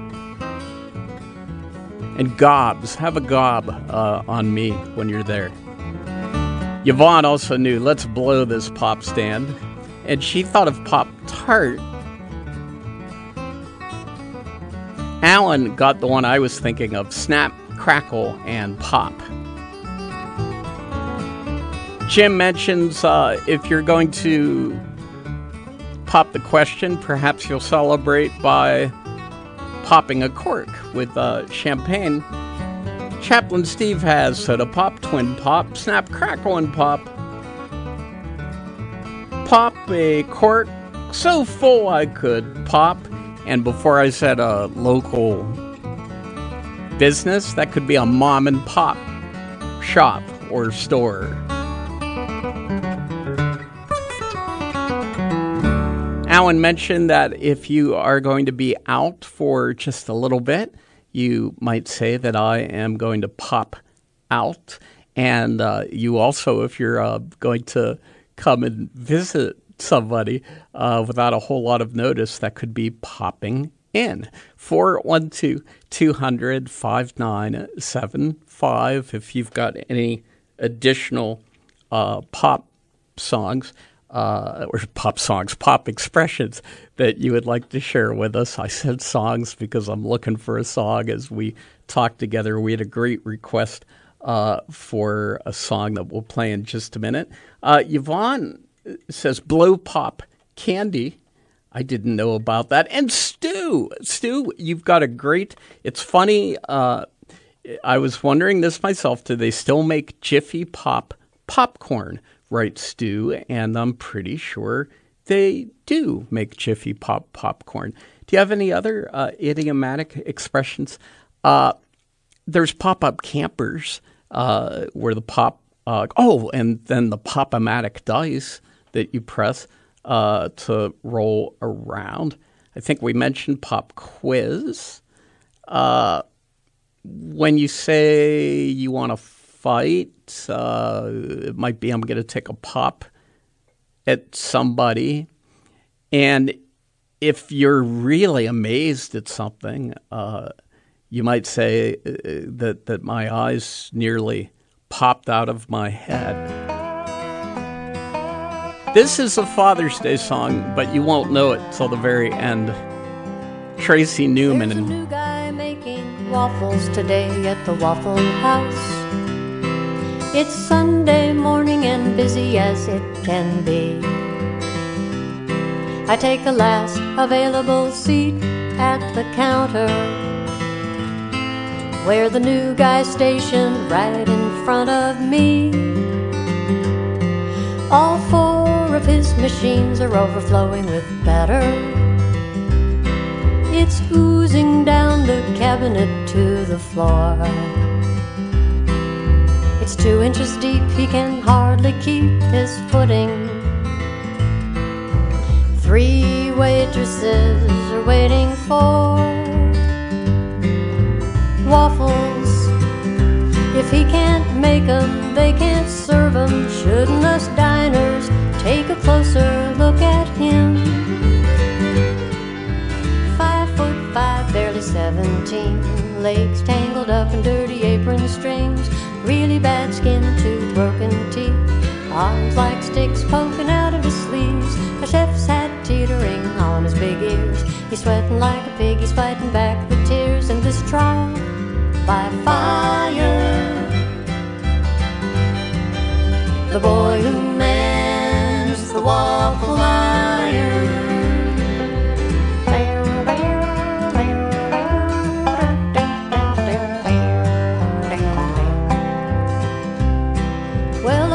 And gobs. Have a gob uh, on me when you're there. Yvonne also knew, let's blow this pop stand. And she thought of Pop Tart. Alan got the one I was thinking of, Snap, Crackle, and Pop. Jim mentions uh, if you're going to pop the question, perhaps you'll celebrate by popping a cork with uh, champagne. Chaplain Steve has soda pop, twin pop, snap, crackle, and pop. Pop a cork so full I could pop. And before I said a local business, that could be a mom and pop shop or store. Alan mentioned that if you are going to be out for just a little bit, you might say that I am going to pop out. And uh, you also, if you're uh, going to come and visit somebody uh, without a whole lot of notice, that could be popping in. four one two, two hundred, five nine seven five. If you've got any additional uh, pop songs, Uh, or pop songs, pop expressions that you would like to share with us. I said songs because I'm looking for a song as we talk together. We had a great request uh, for a song that we'll play in just a minute. Uh, Yvonne says, blow pop candy. I didn't know about that. And Stu, Stu, you've got a great, it's funny, uh, I was wondering this myself, do they still make Jiffy Pop popcorn? Right, Stu, and I'm pretty sure they do make Jiffy Pop popcorn. Do you have any other uh, idiomatic expressions? Uh, there's pop-up campers uh, where the pop, uh, oh, and then the pop-o-matic dice that you press uh, to roll around. I think we mentioned pop quiz. Uh, when you say you want to fight, uh, it might be I'm going to take a pop at somebody. And if you're really amazed at something, uh, you might say uh, that, that my eyes nearly popped out of my head. This is a Father's Day song, but you won't know it till the very end. Tracy Newman. There's a new guy making waffles today at the Waffle House. It's Sunday morning and busy as it can be. I take the last available seat at the counter, where the new guy's stationed right in front of me. All four of his machines are overflowing with batter. It's oozing down the cabinet to the floor. It's two inches deep, he can hardly keep his footing. Three waitresses are waiting for waffles. If he can't make 'em, they can't serve 'em. Shouldn't us diners take a closer look at him? Five foot five, barely seventeen, legs tangled up in dirty apron strings, really bad skin, two broken teeth, arms like sticks poking out of his sleeves, a chef's hat teetering on his big ears. He's sweating like a pig, he's fighting back the tears in this trial by fire. The boy who mends the waffle iron.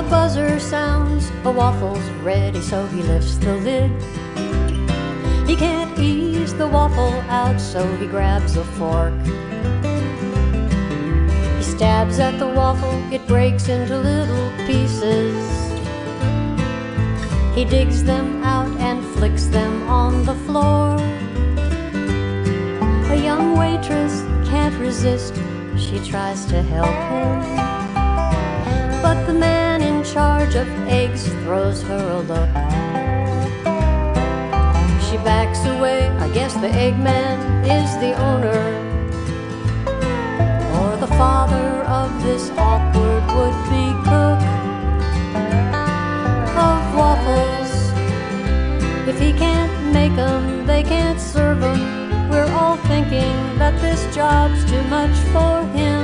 buzzer sounds, a waffle's ready, so he lifts the lid. He can't ease the waffle out, so he grabs a fork. He stabs at the waffle, it breaks into little pieces. He digs them out and flicks them on the floor. A young waitress can't resist, she tries to help him. But the man in charge of eggs throws her a look. She backs away, I guess the Eggman is the owner, or the father of this awkward would-be cook of waffles. If he can't make 'em, they can't serve 'em. We're all thinking that this job's too much for him.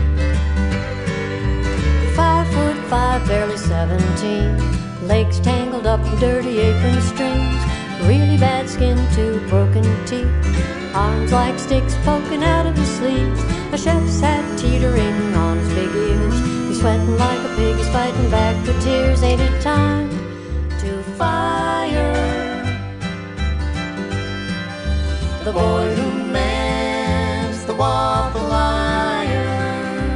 Five foot five, barely seventeen, legs tangled up in dirty apron strings, really bad skin to broken teeth, arms like sticks poking out of his sleeves, a chef's hat teetering on his big ears. He's sweating like a pig, he's fighting back the tears. Ain't it time to fire the boy who mans the waffle iron?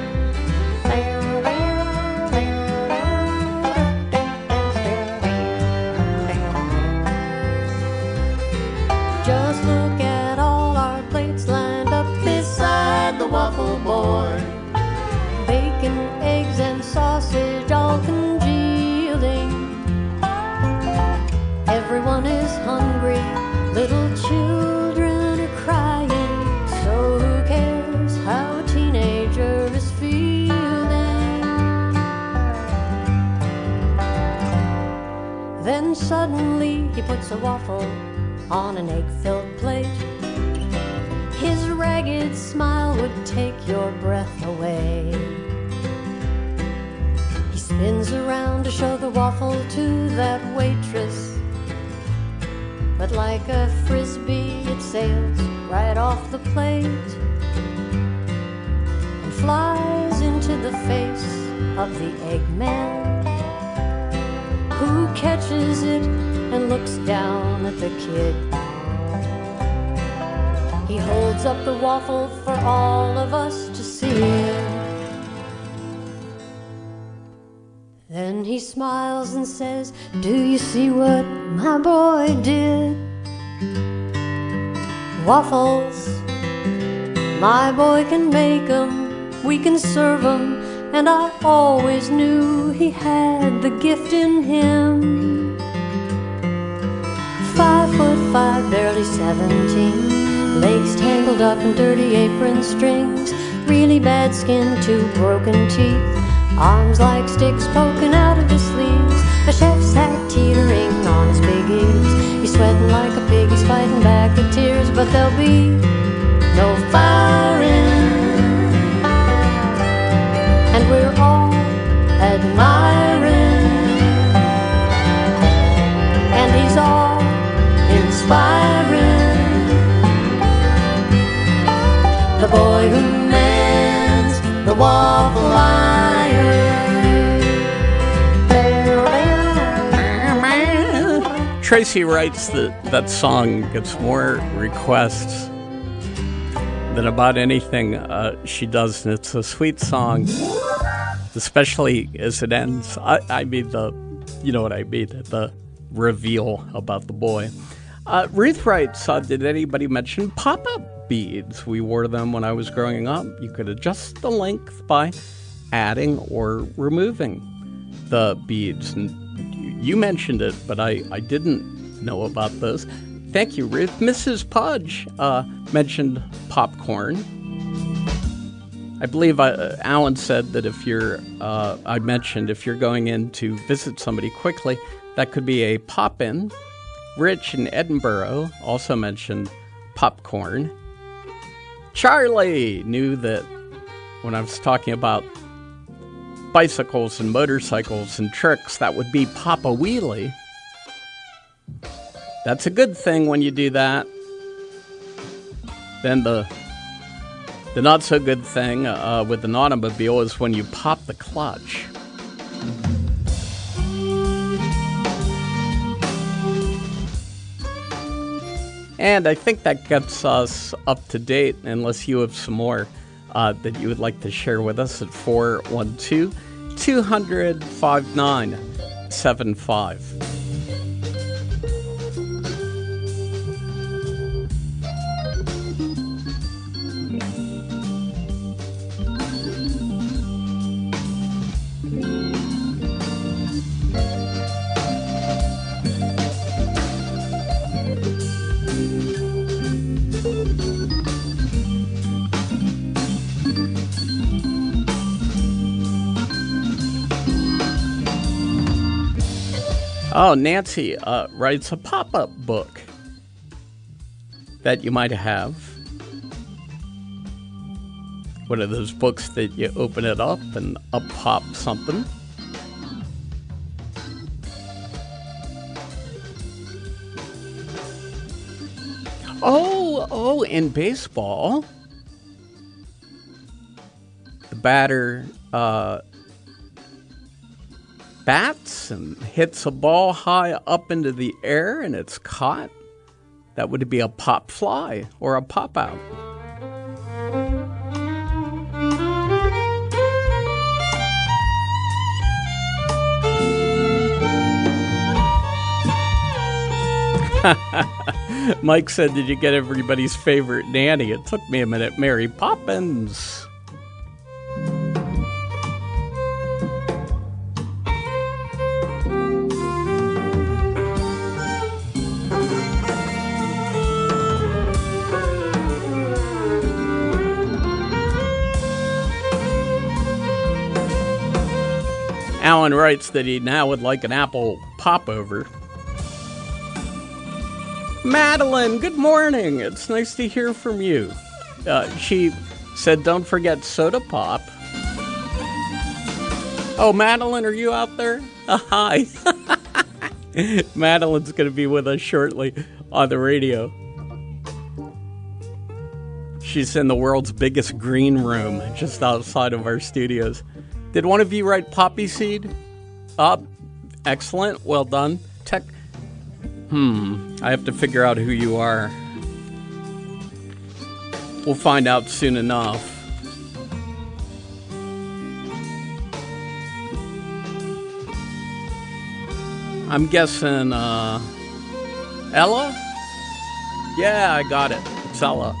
Just look at all our plates lined up beside the waffle boy. Bacon, eggs, and sausage all congealing. Everyone is hungry, little children are crying. So who cares how a teenager is feeling? Then suddenly he puts a waffle on an egg-filled plate. His ragged smile would take your breath away. He spins around to show the waffle to that waitress, but like a frisbee it sails right off the plate and flies into the face of the Eggman, who catches it and looks down at the kid. He holds up the waffle for all of us to see. Then he smiles and says, "Do you see what my boy did? Waffles, my boy can make 'em, we can serve 'em, and I always knew he had the gift in him." Five foot five, barely seventeen, legs tangled up in dirty apron strings, really bad skin to broken teeth, arms like sticks poking out of his sleeves, a chef's hat teetering on his big ears. He's sweating like a pig, he's fighting back the tears, but there'll be no firing, and we're all admiring, and he's all inspiring, the boy who mans the waffle iron. Tracy writes that that song gets more requests than about anything uh, she does, and it's a sweet song, especially as it ends. I, I mean, the, you know what I mean, the reveal about the boy. Uh, Ruth writes, uh, did anybody mention pop-up beads? We wore them when I was growing up. You could adjust the length by adding or removing the beads. And you mentioned it, but I, I didn't know about this. Thank you, Ruth. Missus Pudge uh, mentioned popcorn. I believe I, uh, Alan said that if you're, uh, I mentioned if you're going in to visit somebody quickly, that could be a pop-in. Rich in Edinburgh also mentioned popcorn. Charlie knew that when I was talking about bicycles and motorcycles and tricks, that would be Papa Wheelie. That's a good thing when you do that. Then the the not so good thing uh, with an automobile is when you pop the clutch. And I think that gets us up to date, unless you have some more uh, that you would like to share with us at four one two, two hundred, fifty-nine seventy-five. Oh, Nancy uh, writes a pop-up book that you might have. One of those books that you open it up and up pops something. Oh, oh, in baseball, the batter uh, bats and hits a ball high up into the air and it's caught. That would be a pop fly or a pop out. Mike said, did you get everybody's favorite nanny? It took me a minute. Mary Poppins. Alan writes that he now would like an apple popover. Madeline, good morning. It's nice to hear from you. Uh, she said, don't forget soda pop. Oh, Madeline, are you out there? Uh, hi. Madeline's going to be with us shortly on the radio. She's in the world's biggest green room just outside of our studios. Did one of you write poppy seed? Uh, excellent. Well done. Tech. Hmm. I have to figure out who you are. We'll find out soon enough. I'm guessing, uh, Ella? Yeah, I got it. It's Ella.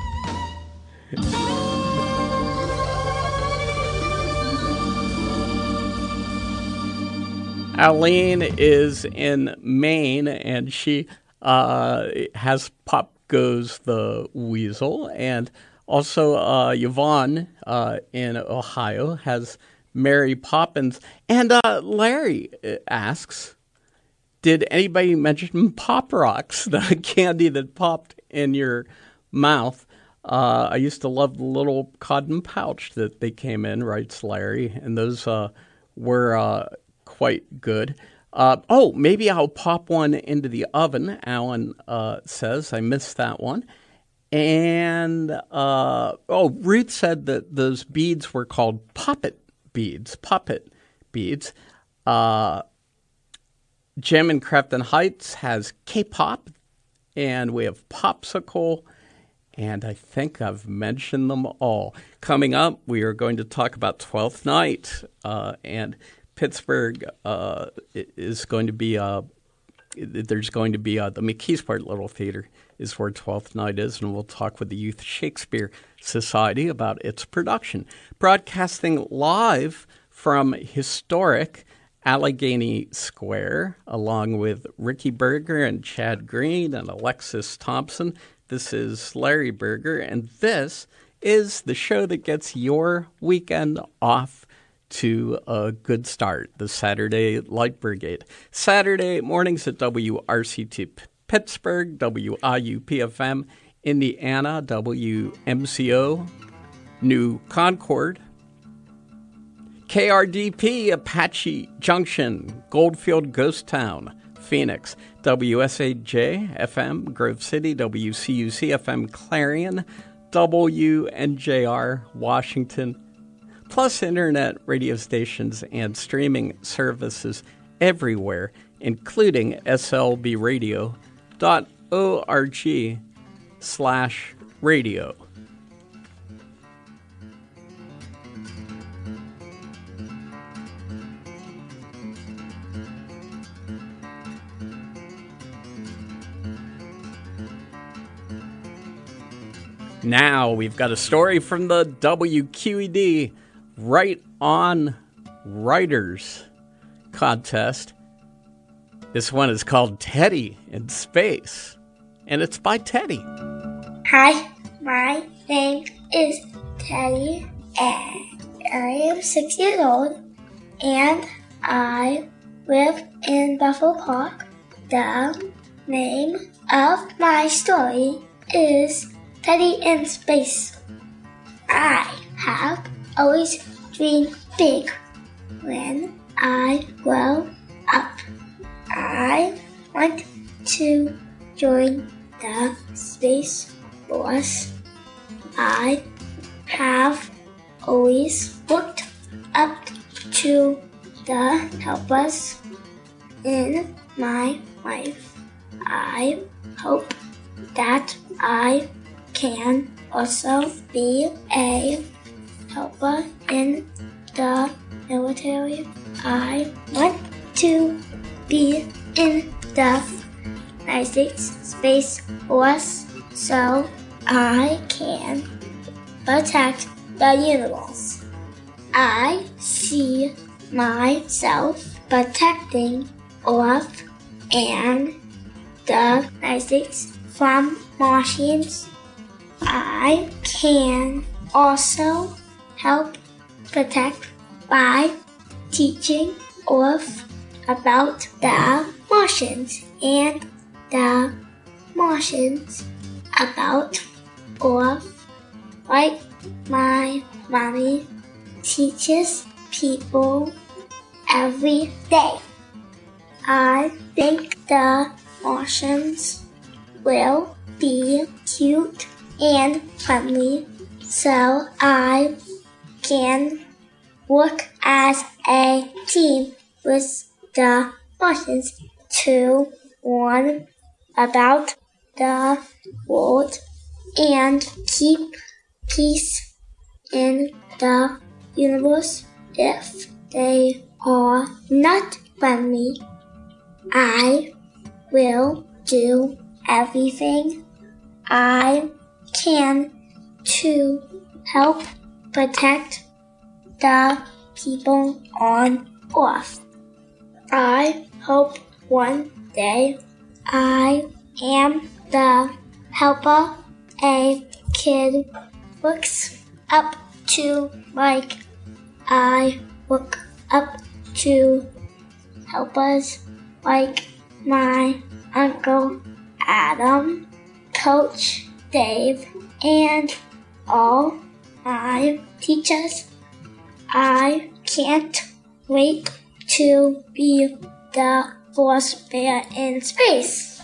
Aline is in Maine, and she uh, has Pop Goes the Weasel. And also uh, Yvonne uh, in Ohio has Mary Poppins. And uh, Larry asks, did anybody mention Pop Rocks, the candy that popped in your mouth? Uh, I used to love the little cotton pouch that they came in, writes Larry. And those uh, were... Uh, quite good. Uh, oh, maybe I'll pop one into the oven, Alan uh, says. I missed that one. And, uh, oh, Ruth said that those beads were called poppet beads, poppet beads. Uh, Jim in Crafton Heights has K-pop, and we have Popsicle, and I think I've mentioned them all. Coming up, we are going to talk about Twelfth Night, uh, and Pittsburgh uh, is going to be, uh, there's going to be uh, the McKeesport Little Theater is where Twelfth Night is, and we'll talk with the Youth Shakespeare Society about its production. Broadcasting live from historic Allegheny Square, along with Ricky Berger and Chad Green and Alexis Thompson. This is Larry Berger, and this is the show that gets your weekend off to a good start, the Saturday Light Brigade. Saturday mornings at W R C T Pittsburgh, W I U P F M Indiana, W M C O New Concord, K R D P Apache Junction, Goldfield Ghost Town, Phoenix, W S A J F M Grove City, W C U C F M Clarion, W N J R Washington, plus internet radio stations and streaming services everywhere, including S L B radio dot org. slash radio. Now we've got a story from the W Q E D Right On Writers contest. This one is called Teddy in Space, and it's by Teddy. Hi, my name is Teddy, and I am six years old, and I live in Buffalo Park. The name of my story is Teddy in Space. I have always dreamed big when I grow up. I want to join the Space Force. I have always looked up to the helpers in my life. I hope that I can also be a helper in the military. I want to be in the United States Space Force so I can protect the universe. I see myself protecting Earth and the United States from Martians. I can also help protect by teaching Earth about the Martians and the Martians about Earth, like my mommy teaches people every day. I think the Martians will be cute and friendly, so I can work as a team with the Martians to learn about the world and keep peace in the universe. If they are not friendly, I will do everything I can to help protect the people on Earth. I hope one day I am the helper a kid looks up to, like I look up to helpers like my Uncle Adam, Coach Dave, and all my teachers. I can't wait to be the Force Bear in space.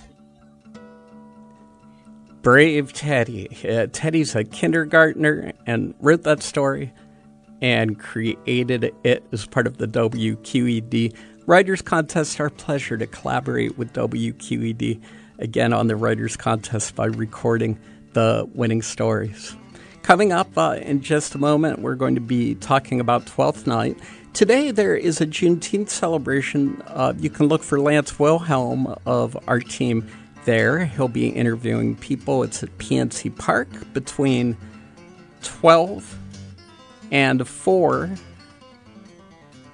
Brave Teddy. Uh, Teddy's a kindergartner and wrote that story and created it as part of the W Q E D Writers Contest. Our pleasure to collaborate with W Q E D again on the Writers Contest by recording the winning stories. Coming up uh, in just a moment, we're going to be talking about Twelfth Night. Today there is a Juneteenth celebration. Uh, you can look for Lance Wilhelm of our team there. He'll be interviewing people. It's at P N C Park between twelve and four.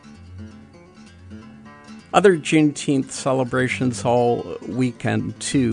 Other Juneteenth celebrations all weekend, too.